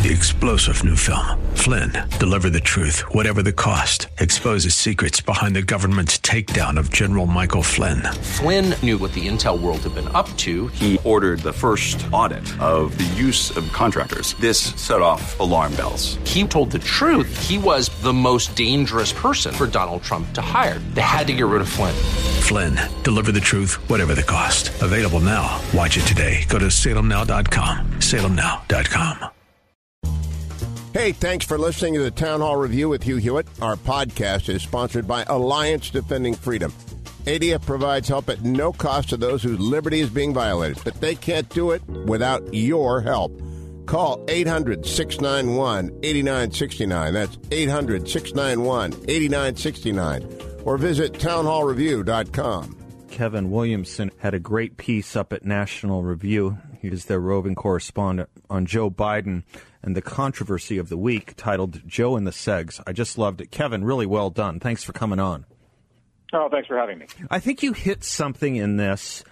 The explosive new film, Flynn, deliver the truth, whatever the cost, exposes secrets behind the government's takedown of General Michael Flynn. Flynn knew what the intel world had been up to. He ordered the first audit of the use of contractors. This set off alarm bells. He told the truth. He was the most dangerous person for Donald Trump to hire. They had to get rid of Flynn. Flynn, deliver the truth, whatever the cost. Available now. Watch it today. Go to salemnow.com. salemnow.com. Hey, thanks for listening to the Town Hall Review with Hugh Hewitt. Our podcast is sponsored by Alliance Defending Freedom. ADF provides help at no cost to those whose liberty is being violated, but they can't do it without your help. Call 800-691-8969. That's 800-691-8969. Or visit townhallreview.com. Kevin Williamson had a great piece up at National Review. He is their roving correspondent on Joe Biden and the controversy of the week, titled Joe and the Segs. I just loved it. Kevin, really well done. Thanks for coming on. Oh, thanks for having me. I think you hit something in this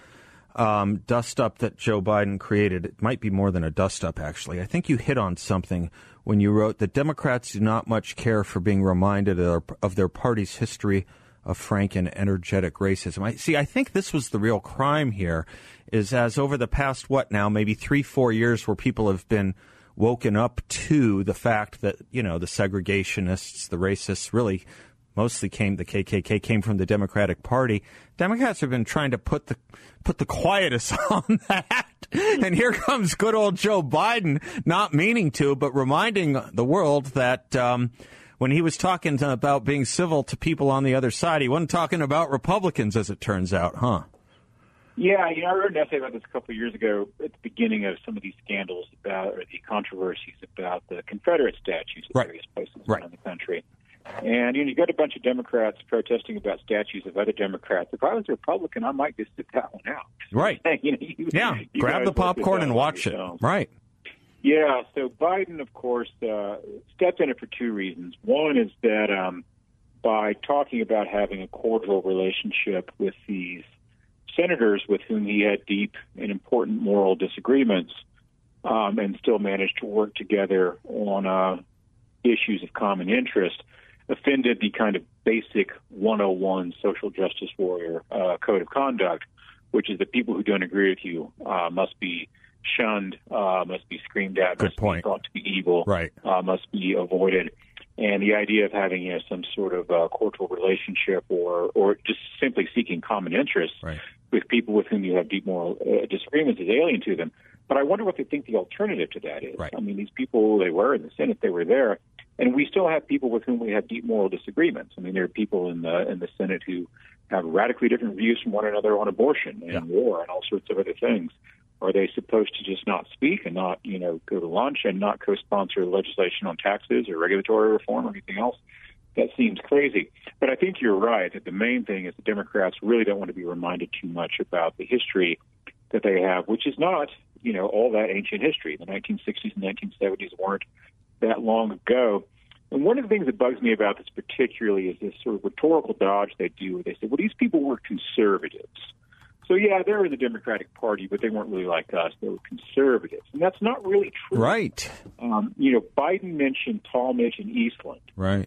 dust-up that Joe Biden created. It might be more than a dust-up, actually. I think you hit on something when you wrote that Democrats do not much care for being reminded of their party's history of frank and energetic racism. I think this was the real crime here, is as over the past, maybe 3-4 years where people have been woken up to the fact that, the segregationists, the racists really mostly the KKK came from the Democratic Party. Democrats have been trying to put the quietus on that. And here comes good old Joe Biden, not meaning to, but reminding the world that when he was talking about being civil to people on the other side, he wasn't talking about Republicans, as it turns out, huh? Yeah, I wrote an essay about this a couple of years ago at the beginning of some of these scandals or the controversies about the Confederate statues in various places around the country. And, you got a bunch of Democrats protesting about statues of other Democrats. If I was a Republican, I might just sit that one out. Right. Grab the popcorn and watch it. Right. Yeah, so Biden, of course, stepped in it for two reasons. One is that by talking about having a cordial relationship with these senators with whom he had deep and important moral disagreements and still managed to work together on issues of common interest, offended the kind of basic 101 social justice warrior code of conduct, which is that people who don't agree with you must be shunned, must be screamed at, must be thought to be evil, must be avoided. And the idea of having some sort of cordial relationship or just simply seeking common interests with people with whom you have deep moral disagreements is alien to them. But I wonder what they think the alternative to that is. Right. I mean, these people, they were in the Senate, they were there, and we still have people with whom we have deep moral disagreements. I mean, there are people in the Senate who have radically different views from one another on abortion and war and all sorts of other things. Are they supposed to just not speak and not, go to lunch and not co-sponsor legislation on taxes or regulatory reform or anything else? That seems crazy. But I think you're right that the main thing is the Democrats really don't want to be reminded too much about the history that they have, which is not, all that ancient history. The 1960s and 1970s weren't that long ago. And one of the things that bugs me about this particularly is this sort of rhetorical dodge they do where they say, well, these people were conservatives. So, yeah, they were in the Democratic Party, but they weren't really like us. They were conservatives. And that's not really true. Right. Biden mentioned Talmadge and Eastland. Right.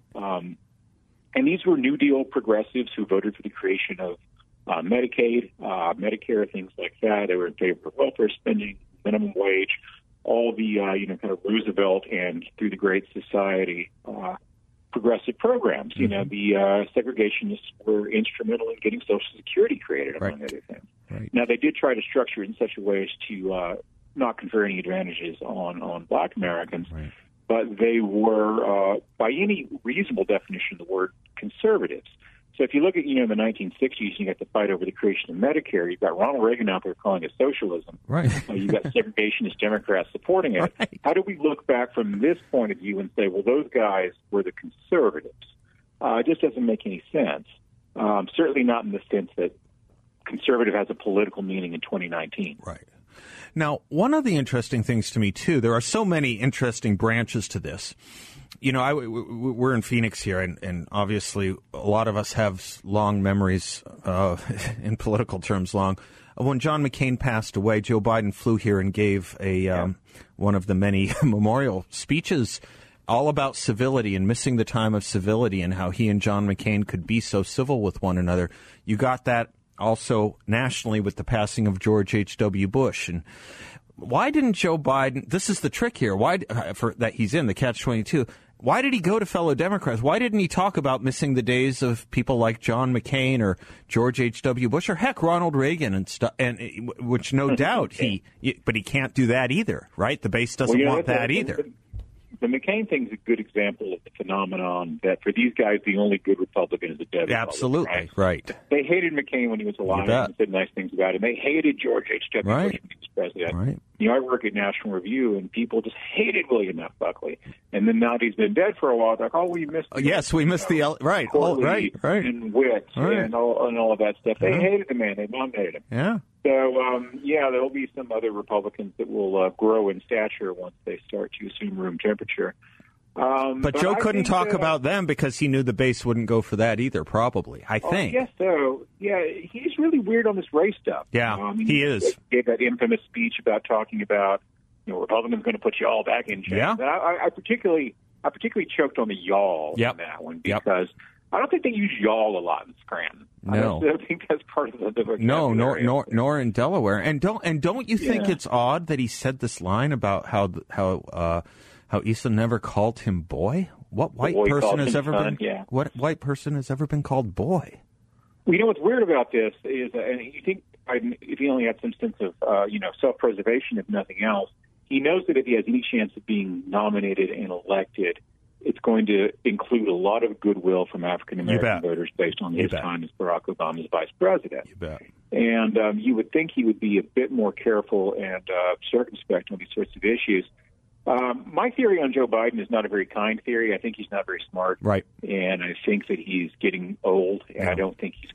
And these were New Deal progressives who voted for the creation of Medicaid, Medicare, things like that. They were in favor of welfare spending, minimum wage, all the, kind of Roosevelt and through the Great Society progressive programs. Mm-hmm. The segregationists were instrumental in getting Social Security created, among other things. Right. Now, they did try to structure it in such a way as to not confer any advantages on Black Americans, but they were, by any reasonable definition of the word, conservatives. So if you look at, the 1960s, you got the fight over the creation of Medicare. You've got Ronald Reagan out there calling it socialism. Right. You've got segregationist Democrats supporting it. Right. How do we look back from this point of view and say, well, those guys were the conservatives? It just doesn't make any sense. Certainly not in the sense that conservative has a political meaning in 2019. Right. Now, one of the interesting things to me, too, there are so many interesting branches to this. We're in Phoenix here, and obviously a lot of us have long memories, in political terms long, when John McCain passed away, Joe Biden flew here and gave one of the many memorial speeches all about civility and missing the time of civility and how he and John McCain could be so civil with one another. You got that also nationally with the passing of George H.W. Bush. And why didn't Joe Biden, this is the trick here, that he's in, the catch-22, why did he go to fellow Democrats? Why didn't he talk about missing the days of people like John McCain or George H.W. Bush or heck, Ronald Reagan and stuff? And which no doubt but he can't do that either, right? The base doesn't want that either. The McCain thing is a good example of the phenomenon that for these guys, the only good Republican is a dead Republican. Absolutely, right. They hated McCain when he was alive and said nice things about him. They hated George H.W. Bush when he was president. Right. You know, I work at National Review, and people just hated William F. Buckley. And then now that he's been dead for a while, they're like, we missed the we missed the right. Right. And wit and all of that stuff. They hated the man. They nominated him. Yeah. So, there will be some other Republicans that will grow in stature once they start to assume room temperature. But Joe couldn't talk about them because he knew the base wouldn't go for that either, probably, I think. I guess so. Yeah, he's really weird on this race stuff. Yeah, he is. He gave that infamous speech about talking about, Republicans going to put you all back in chains. Yeah. And I particularly choked on the y'all on that one because I don't think they use y'all a lot in Scranton. No. I don't think that's part of the vocabulary. No, nor in Delaware. And don't you think it's odd that he said this line about how Eastland never called him boy? What white person has ever been? Yeah. What white person has ever been called boy? Well, what's weird about this is, and you think if he only had some sense of self-preservation, if nothing else, he knows that if he has any chance of being nominated and elected, it's going to include a lot of goodwill from African-American voters based on his time as Barack Obama's vice president. You bet. And you would think he would be a bit more careful and circumspect on these sorts of issues. My theory on Joe Biden is not a very kind theory. I think he's not very smart. Right. And I think that he's getting old, and I don't think he's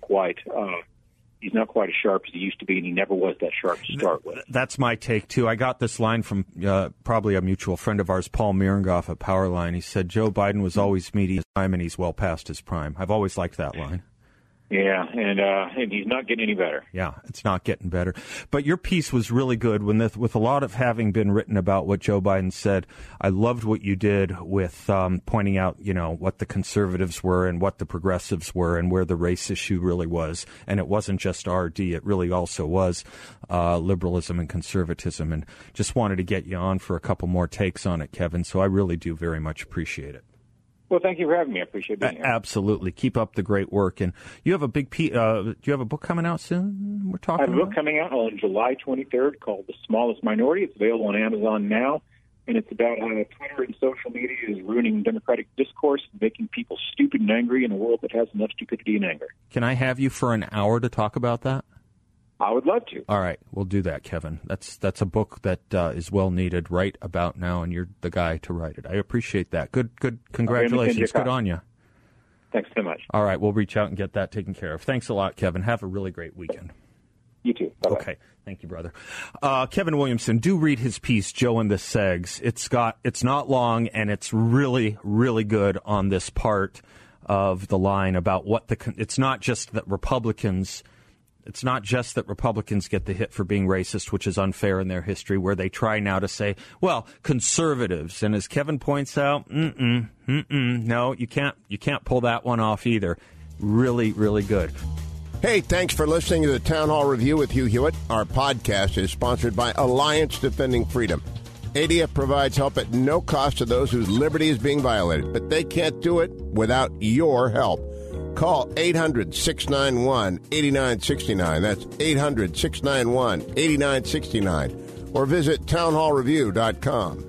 not quite as sharp as he used to be, and he never was that sharp to start with. That's my take, too. I got this line from probably a mutual friend of ours, Paul Mirengoff at Powerline. He said, Joe Biden was always meeting his time, and he's well past his prime. I've always liked that line. Yeah, and he's not getting any better. Yeah, it's not getting better. But your piece was really good with a lot of having been written about what Joe Biden said. I loved what you did with pointing out, what the conservatives were and what the progressives were and where the race issue really was. And it wasn't just RD. It really also was liberalism and conservatism. And just wanted to get you on for a couple more takes on it, Kevin. So I really do very much appreciate it. Well, thank you for having me. I appreciate being here. Absolutely. Keep up the great work. And you have a do you have a book coming out soon? We're talking. I have a book coming out on July 23rd called The Smallest Minority. It's available on Amazon now, and it's about how Twitter and social media is ruining democratic discourse and making people stupid and angry in a world that has enough stupidity and anger. Can I have you for an hour to talk about that? I would love to. All right, we'll do that, Kevin. That's a book that is well needed right about now, and you're the guy to write it. I appreciate that. Good. Congratulations. Good on you. Thanks so much. All right, we'll reach out and get that taken care of. Thanks a lot, Kevin. Have a really great weekend. You too. Bye-bye. Okay. Thank you, brother. Kevin Williamson, do read his piece, Joe and the Segs. It's not long, and it's really, really good on this part of the line about it's not just that Republicans get the hit for being racist, which is unfair in their history, where they try now to say, well, conservatives. And as Kevin points out, no, you can't pull that one off either. Really, really good. Hey, thanks for listening to the Town Hall Review with Hugh Hewitt. Our podcast is sponsored by Alliance Defending Freedom. ADF provides help at no cost to those whose liberty is being violated, but they can't do it without your help. Call 800-691-8969. That's 800-691-8969. Or visit townhallreview.com.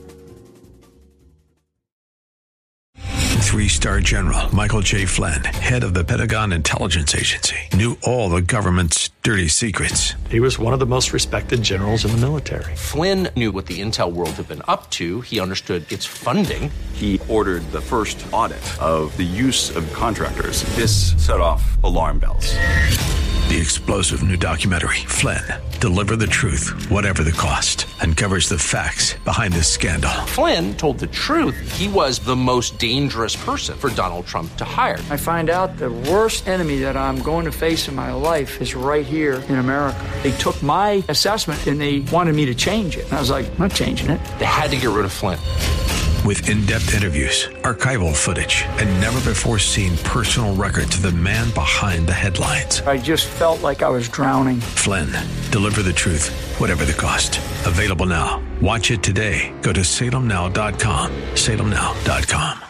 3-star General Michael J. Flynn, head of the Pentagon Intelligence Agency, knew all the government's dirty secrets. He was one of the most respected generals in the military. Flynn knew what the intel world had been up to. He understood its funding. He ordered the first audit of the use of contractors. This set off alarm bells. The explosive new documentary, Flynn, Deliver the Truth, Whatever the Cost, uncovers the facts behind this scandal. Flynn told the truth. He was the most dangerous person for Donald Trump to hire. I find out the worst enemy that I'm going to face in my life is right here in America. They took my assessment and they wanted me to change it. And I was like, I'm not changing it. They had to get rid of Flynn. With in-depth interviews, archival footage, and never-before-seen personal records of the man behind the headlines. I just felt like I was drowning. Flynn, Deliver the Truth, Whatever the Cost. Available now. Watch it today. Go to salemnow.com. salemnow.com.